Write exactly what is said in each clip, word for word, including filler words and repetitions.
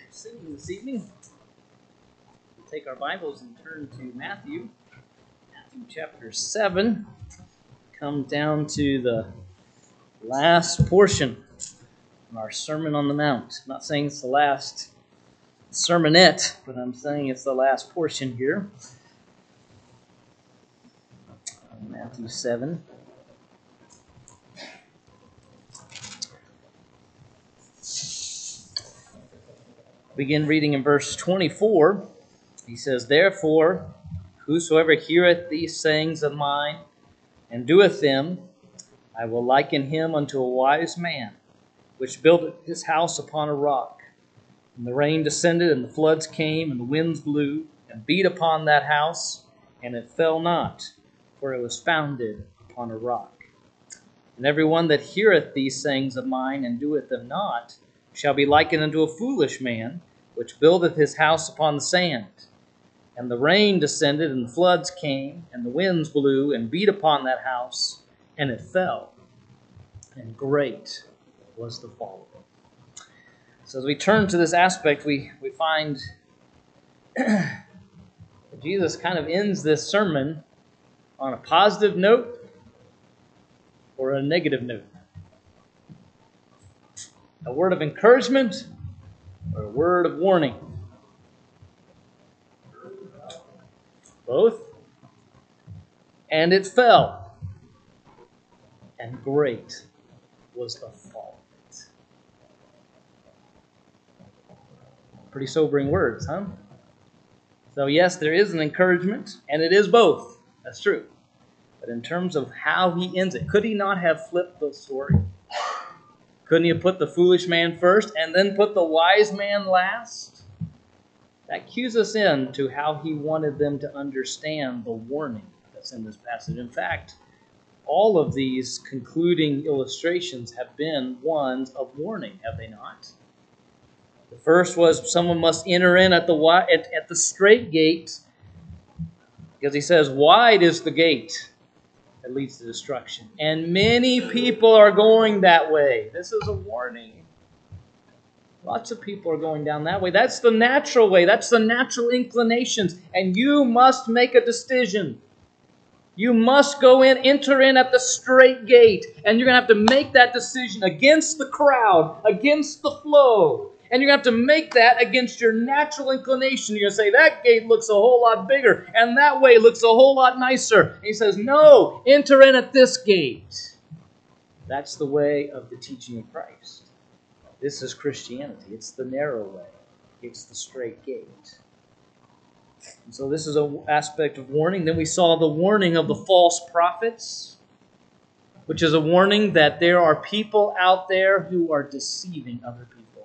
singing this evening. We'll take our Bibles and turn to Matthew, Matthew chapter seven. Come down to the last portion of our Sermon on the Mount. I'm not saying it's the last sermonette, but I'm saying it's the last portion here. Matthew seven. Begin reading in verse twenty-four. He says, "Therefore, whosoever heareth these sayings of mine, and doeth them, I will liken him unto a wise man, which built his house upon a rock. And the rain descended, and the floods came, and the winds blew, and beat upon that house, and it fell not, for it was founded upon a rock. And every one that heareth these sayings of mine, and doeth them not, shall be likened unto a foolish man, which buildeth his house upon the sand. And the rain descended, and the floods came, and the winds blew, and beat upon that house, and it fell. And great was the fall of it." So as we turn to this aspect, we, we find that Jesus kind of ends this sermon on a positive note or a negative note. A word of encouragement or a word of warning? Both. And it fell, and great was the fall of it. Pretty sobering words, huh? So yes, there is an encouragement, and it is both. That's true. But in terms of how he ends it, could he not have flipped the story? Couldn't he have put the foolish man first and then put the wise man last? That cues us in to how he wanted them to understand the warning that's in this passage. In fact, all of these concluding illustrations have been ones of warning, have they not? The first was someone must enter in at the at, at the straight gate, because he says, "Wide is the gate that leads to destruction, and many people are going that way." This is a warning. Lots of people are going down that way. That's the natural way. That's the natural inclinations. And you must make a decision. You must go in, enter in at the straight gate. And you're going to have to make that decision against the crowd, against the flow. And you're going to have to make that against your natural inclination. You're going to say, that gate looks a whole lot bigger, and that way looks a whole lot nicer. And he says, no, enter in at this gate. That's the way of the teaching of Christ. This is Christianity. It's the narrow way. It's the straight gate. And so this is an aspect of warning. Then we saw the warning of the false prophets, which is a warning that there are people out there who are deceiving other people.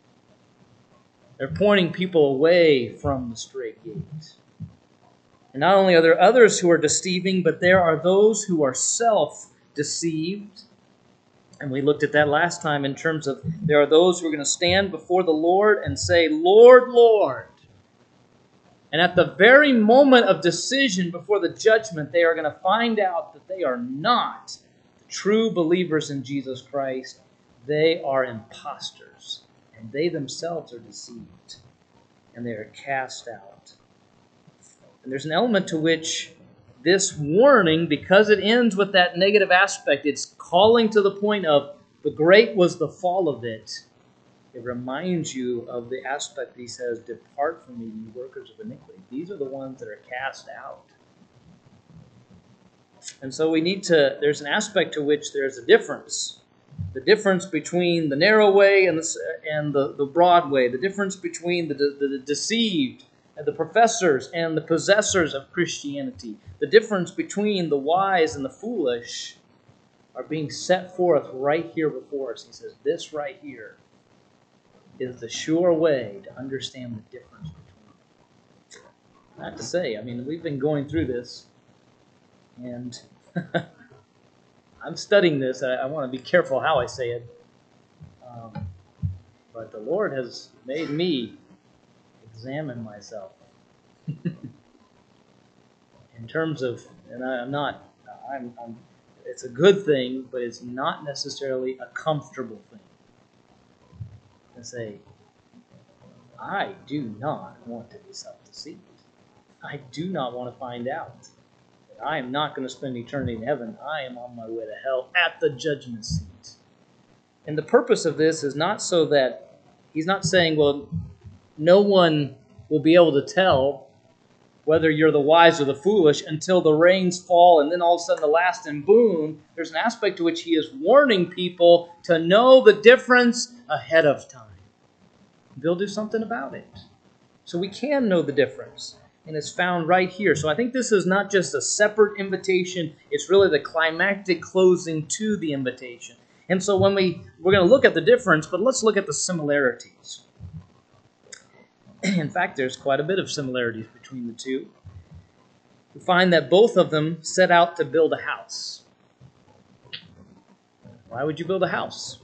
They're pointing people away from the straight gate. And not only are there others who are deceiving, but there are those who are self-deceived. And we looked at that last time in terms of there are those who are going to stand before the Lord and say, "Lord, Lord." And at the very moment of decision before the judgment, they are going to find out that they are not true believers in Jesus Christ. They are imposters. And they themselves are deceived. And they are cast out. And there's an element to which this warning, because it ends with that negative aspect, it's calling to the point of the great was the fall of it. It reminds you of the aspect that he says, "Depart from me, you workers of iniquity." These are the ones that are cast out. And so we need to, there's an aspect to which there's a difference. The difference between the narrow way and the, and the, the broad way. The difference between the, the, the deceived and the professors and the possessors of Christianity. The difference between the wise and the foolish are being set forth right here before us. He says, this right here is the sure way to understand the difference between them. Not to say, I mean, we've been going through this, and I'm studying this. I, I want to be careful how I say it. Um, but the Lord has made me examine myself. In terms of, and I, I'm not, I'm, I'm, it's a good thing, but it's not necessarily a comfortable thing. I say, I do not want to be self-deceived. I do not want to find out that I am not going to spend eternity in heaven. I am on my way to hell at the judgment seat. And the purpose of this is not so that he's not saying, well, no one will be able to tell whether you're the wise or the foolish until the rains fall and then all of a sudden the last and boom. There's an aspect to which he is warning people to know the difference ahead of time. They'll do something about it. So we can know the difference. And it's found right here. So I think this is not just a separate invitation. It's really the climactic closing to the invitation. And so when we, we're going to look at the difference, but let's look at the similarities. In fact, there's quite a bit of similarities between the two. We find that both of them set out to build a house. Why would you build a house?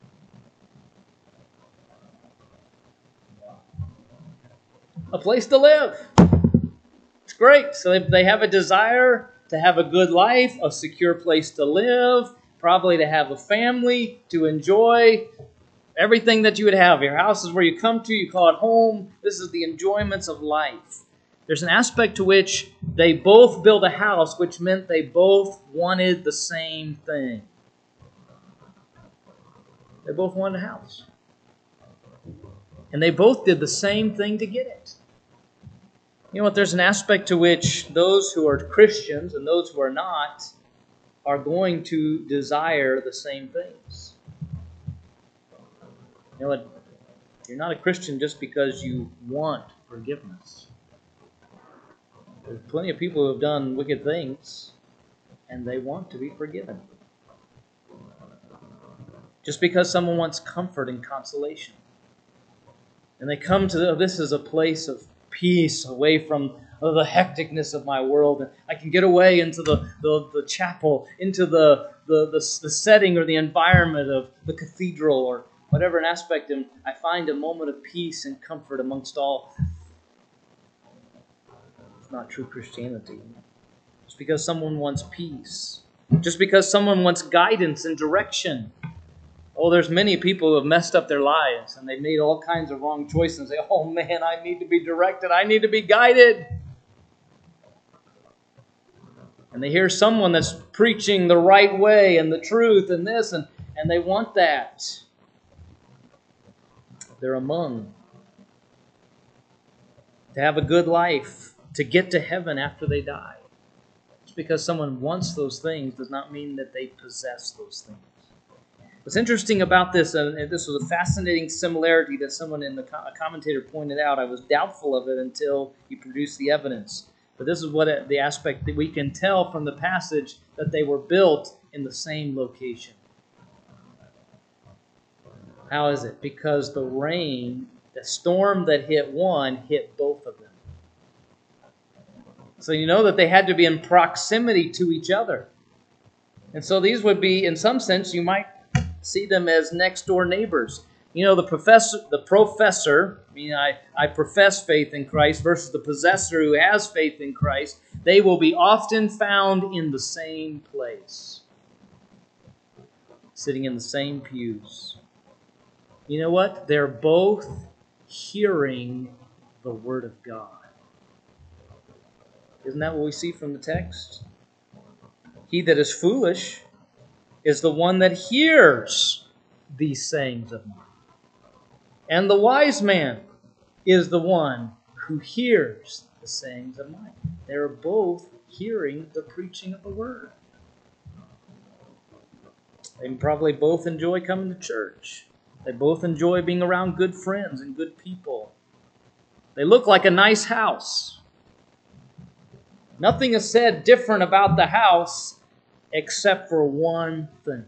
A place to live. It's great. So they have a desire to have a good life, a secure place to live, probably to have a family, to enjoy everything that you would have. Your house is where you come to, you call it home. This is the enjoyments of life. There's an aspect to which they both built a house, which meant they both wanted the same thing. They both wanted a house. And they both did the same thing to get it. You know what? There's an aspect to which those who are Christians and those who are not are going to desire the same things. You know what? You're not a Christian just because you want forgiveness. There's plenty of people who have done wicked things and they want to be forgiven. Just because someone wants comfort and consolation. And they come to, this is a place of peace away from the hecticness of my world. And I can get away into the, the, the chapel, into the, the, the, the setting or the environment of the cathedral or whatever an aspect, and I find a moment of peace and comfort amongst all. It's not true Christianity. Just because someone wants peace, just because someone wants guidance and direction. Oh, there's many people who have messed up their lives and they've made all kinds of wrong choices and say, oh man, I need to be directed. I need to be guided. And they hear someone that's preaching the right way and the truth and this, and, and they want that. They're among. To have a good life, to get to heaven after they die. Just because someone wants those things does not mean that they possess those things. What's interesting about this, and this was a fascinating similarity that someone in the a commentator pointed out. I was doubtful of it until he produced the evidence. But this is what it, the aspect that we can tell from the passage, that they were built in the same location. How is it? Because the rain, the storm that hit one, hit both of them. So you know that they had to be in proximity to each other. And so these would be, in some sense, you might see them as next door neighbors. You know, the professor, the professor, I mean, I, I profess faith in Christ versus the possessor who has faith in Christ, they will be often found in the same place, sitting in the same pews. You know what? They're both hearing the Word of God. Isn't that what we see from the text? He that is foolish is the one that hears these sayings of mine. And the wise man is the one who hears the sayings of mine. They're both hearing the preaching of the Word. They probably both enjoy coming to church. They both enjoy being around good friends and good people. They look like a nice house. Nothing is said different about the house except for one thing.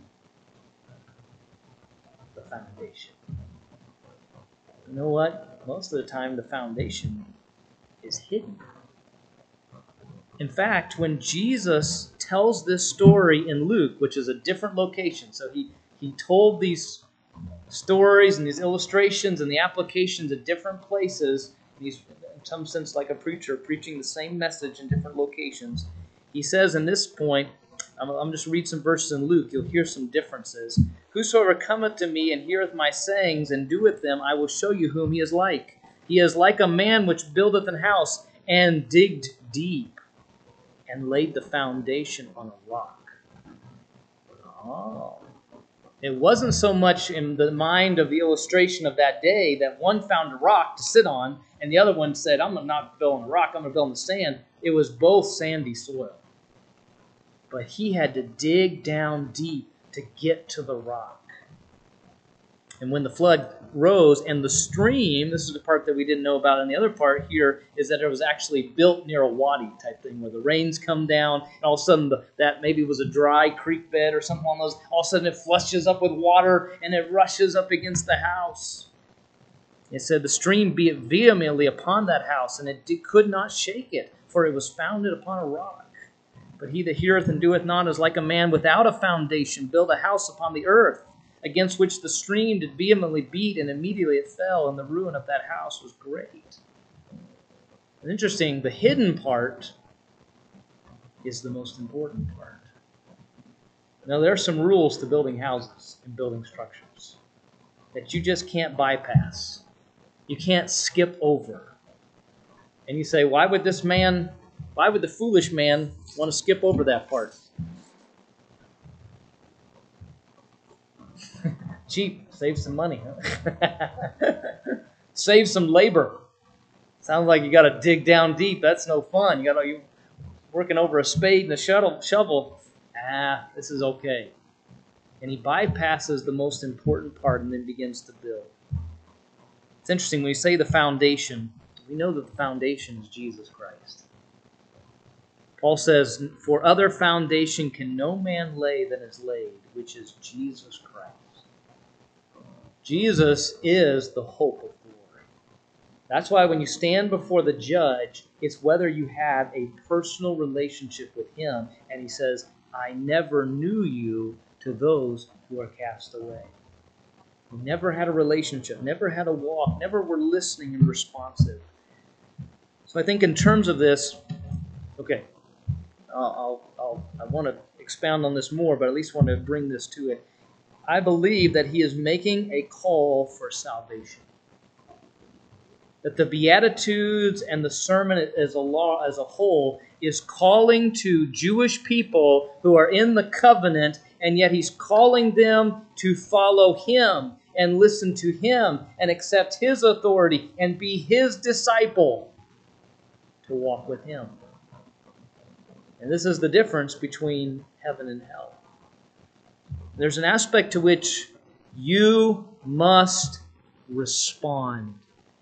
The foundation. You know what? Most of the time the foundation is hidden. In fact, when Jesus tells this story in Luke, which is a different location, so he, he told these stories and these illustrations and the applications at different places, he's in some sense like a preacher preaching the same message in different locations. He says in this point, I'm, I'm just read some verses in Luke, you'll hear some differences. Whosoever cometh to me and heareth my sayings and doeth them, I will show you whom he is like. He is like a man which buildeth an house, and digged deep, and laid the foundation on a rock. Oh. It wasn't so much in the mind of the illustration of that day that one found a rock to sit on, and the other one said, I'm not building a rock, I'm going to build in the sand. It was both sandy soil. But he had to dig down deep to get to the rock. And when the flood rose, and the stream, this is the part that we didn't know about, and the other part here is that it was actually built near a wadi type thing, where the rains come down, and all of a sudden the, that maybe was a dry creek bed or something along those, all of a sudden it flushes up with water, and it rushes up against the house. It said the stream beat vehemently upon that house, and it did, could not shake it, for it was founded upon a rock. But he that heareth and doeth not is like a man without a foundation, build a house upon the earth, against which the stream did vehemently beat, and immediately it fell, and the ruin of that house was great. And interesting, the hidden part is the most important part. Now, there are some rules to building houses and building structures that you just can't bypass. You can't skip over. And you say, why would this man, why would the foolish man want to skip over that part? Cheap, save some money. Huh? Save some labor. Sounds like you got to dig down deep. That's no fun. You got to you working over a spade and a shovel. Shovel. Ah, this is okay. And he bypasses the most important part and then begins to build. It's interesting when you say the foundation. We know that the foundation is Jesus Christ. Paul says, "For other foundation can no man lay than is laid, which is Jesus Christ." Jesus is the hope of glory. That's why when you stand before the judge, it's whether you have a personal relationship with him. And he says, I never knew you to those who are cast away. You never had a relationship, never had a walk, never were listening and responsive. So I think in terms of this, okay, I'll, I'll, I'll, I want to expound on this more, but at least want to bring this to it. I believe that he is making a call for salvation. That the Beatitudes and the sermon as a law as a whole is calling to Jewish people who are in the covenant, and yet he's calling them to follow him and listen to him and accept his authority and be his disciple, to walk with him. And this is the difference between heaven and hell. There's an aspect to which you must respond.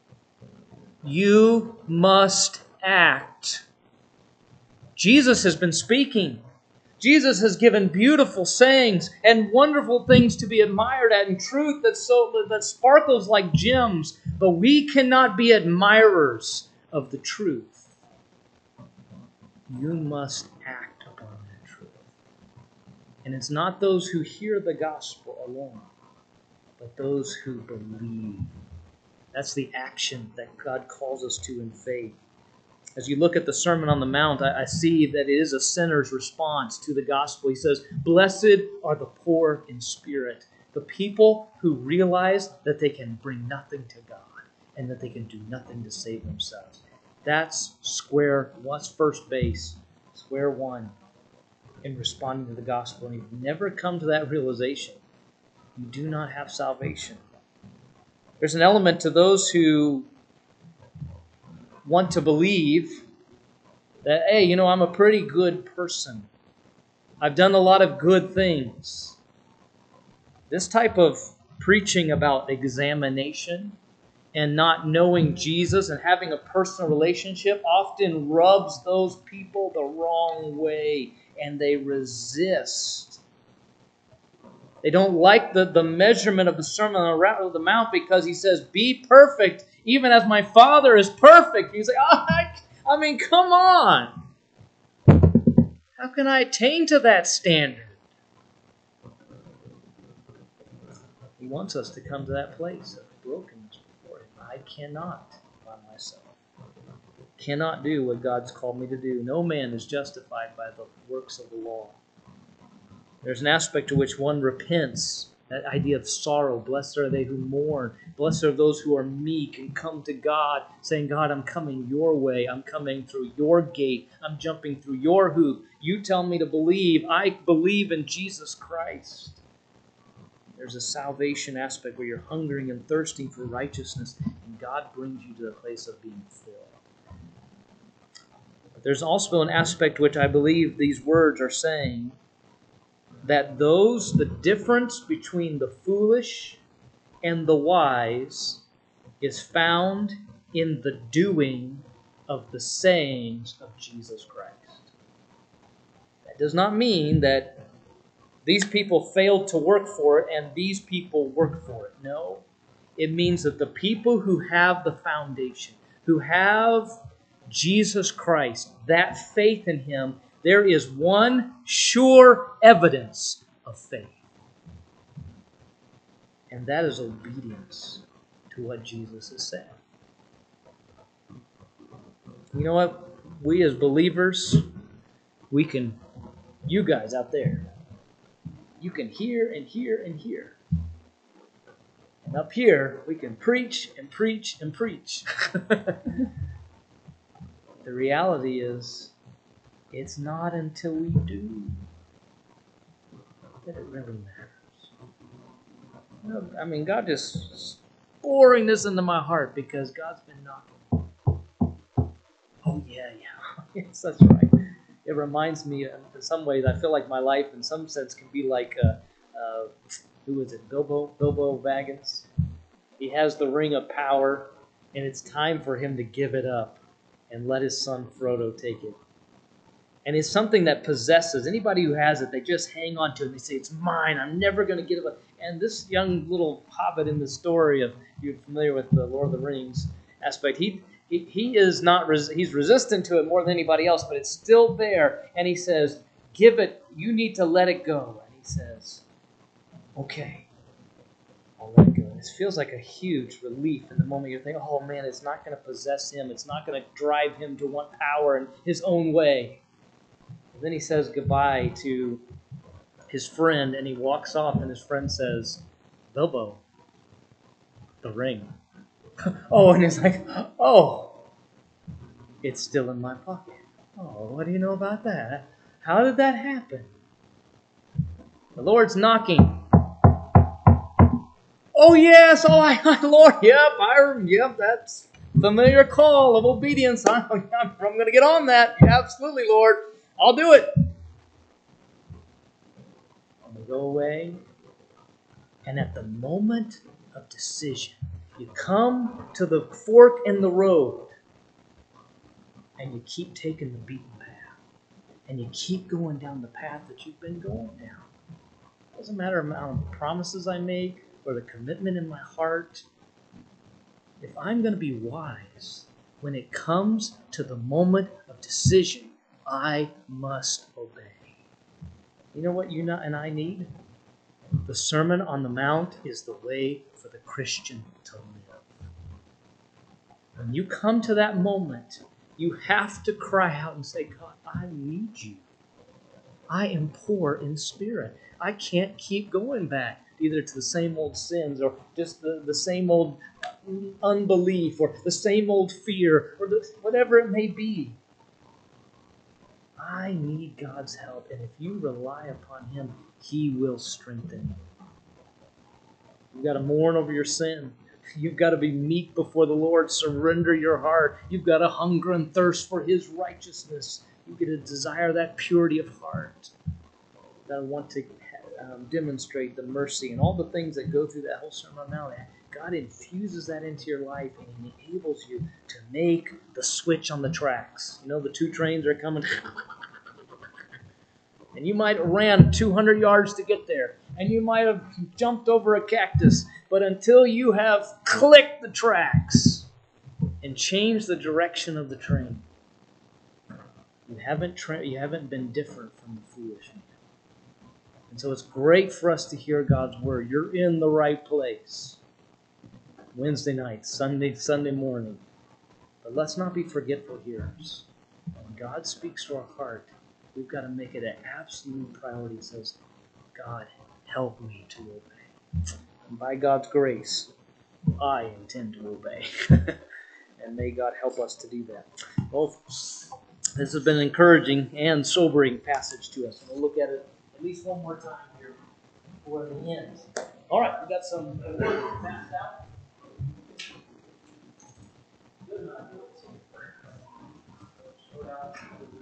You must act. Jesus has been speaking. Jesus has given beautiful sayings and wonderful things to be admired at, and truth that so that sparkles like gems. But we cannot be admirers of the truth. You must act upon that truth. And it's not those who hear the gospel alone, but those who believe. That's the action that God calls us to in faith. As you look at the Sermon on the Mount, I, I see that it is a sinner's response to the gospel. He says, "Blessed are the poor in spirit," the people who realize that they can bring nothing to God and that they can do nothing to save themselves. That's square, what's first base, square one in responding to the gospel. And if you've never come to that realization, you do not have salvation. There's an element to those who want to believe that, hey, you know, I'm a pretty good person. I've done a lot of good things. This type of preaching about examination and not knowing Jesus and having a personal relationship often rubs those people the wrong way, and they resist. They don't like the, the measurement of the Sermon on the Mount because he says, be perfect, even as my Father is perfect. You say, oh, I, I mean, come on. How can I attain to that standard? He wants us to come to that place of brokenness before him. I cannot by myself. Cannot do what God's called me to do. No man is justified by the works of the law. There's an aspect to which one repents That idea of sorrow. Blessed are they who mourn. Blessed are those who are meek and come to God, saying, God, I'm coming your way. I'm coming through your gate. I'm jumping through your hoop. You tell me to believe. I believe in Jesus Christ. There's a salvation aspect where you're hungering and thirsting for righteousness, and God brings you to the place of being filled. But there's also an aspect which I believe these words are saying, that those, the difference between the foolish and the wise is found in the doing of the sayings of Jesus Christ. That does not mean that these people failed to work for it and these people worked for it. No. It means that the people who have the foundation, who have Jesus Christ, that faith in Him, there is one sure evidence of faith. And that is obedience to what Jesus has said. You know what? We as believers, we can, you guys out there, you can hear and hear and hear. And up here, we can preach and preach and preach. The reality is, it's not until we do that it really matters. I mean, God is pouring this into my heart because God's been knocking. Oh, yeah, yeah. Yes, that's right. It reminds me, in some ways, I feel like my life, in some sense, can be like, uh, uh, who is it, Bilbo? Bilbo Baggins. He has the ring of power, and it's time for him to give it up and let his son Frodo take it. And it's something that possesses. Anybody who has it, they just hang on to it. And they say, it's mine. I'm never going to get it. And this young little hobbit in the story of, you're familiar with the Lord of the Rings aspect, he he, he is not, res- he's resistant to it more than anybody else, but it's still there. And he says, give it, you need to let it go. And he says, okay, I'll let it go. And it feels like a huge relief in the moment you're thinking, oh man, it's not going to possess him. It's not going to drive him to want power in his own way. Then he says goodbye to his friend, and he walks off, and his friend says, Bilbo, the ring. Oh, and he's like, oh, it's still in my pocket. Oh, what do you know about that? How did that happen? The Lord's knocking. Oh, yes, oh, I, Lord, yep, I, yep, that's familiar call of obedience. I'm, I'm, I'm going to get on that. Yeah, absolutely, Lord. I'll do it. I'm going to go away. And at the moment of decision, you come to the fork in the road and you keep taking the beaten path. And you keep going down the path that you've been going down. It doesn't matter the amount of promises I make or the commitment in my heart. If I'm going to be wise, when it comes to the moment of decision, I must obey. You know what you and I need? The Sermon on the Mount is the way for the Christian to live. When you come to that moment, you have to cry out and say, God, I need you. I am poor in spirit. I can't keep going back either to the same old sins or just the, the same old unbelief or the same old fear or the, whatever it may be. I need God's help, and if you rely upon Him, He will strengthen you. You've got to mourn over your sin. You've got to be meek before the Lord. Surrender your heart. You've got to hunger and thirst for His righteousness. You've got to desire that purity of heart. You've got to want to um, demonstrate the mercy and all the things that go through that whole Sermon on the Mount. God infuses that into your life and He enables you to make the switch on the tracks. You know, the two trains are coming. And you might have ran two hundred yards to get there. And you might have jumped over a cactus. But until you have clicked the tracks and changed the direction of the train, you haven't tra- you haven't been different from the foolish man. And so it's great for us to hear God's word. You're in the right place. Wednesday night, Sunday, Sunday morning. But let's not be forgetful hearers. When God speaks to our heart, we've got to make it an absolute priority. It says, God, help me to obey. And by God's grace, I intend to obey. And may God help us to do that. Well, this has been an encouraging and sobering passage to us. We'll look at it at least one more time here before the end. All right, we got some words passed out. Good enough.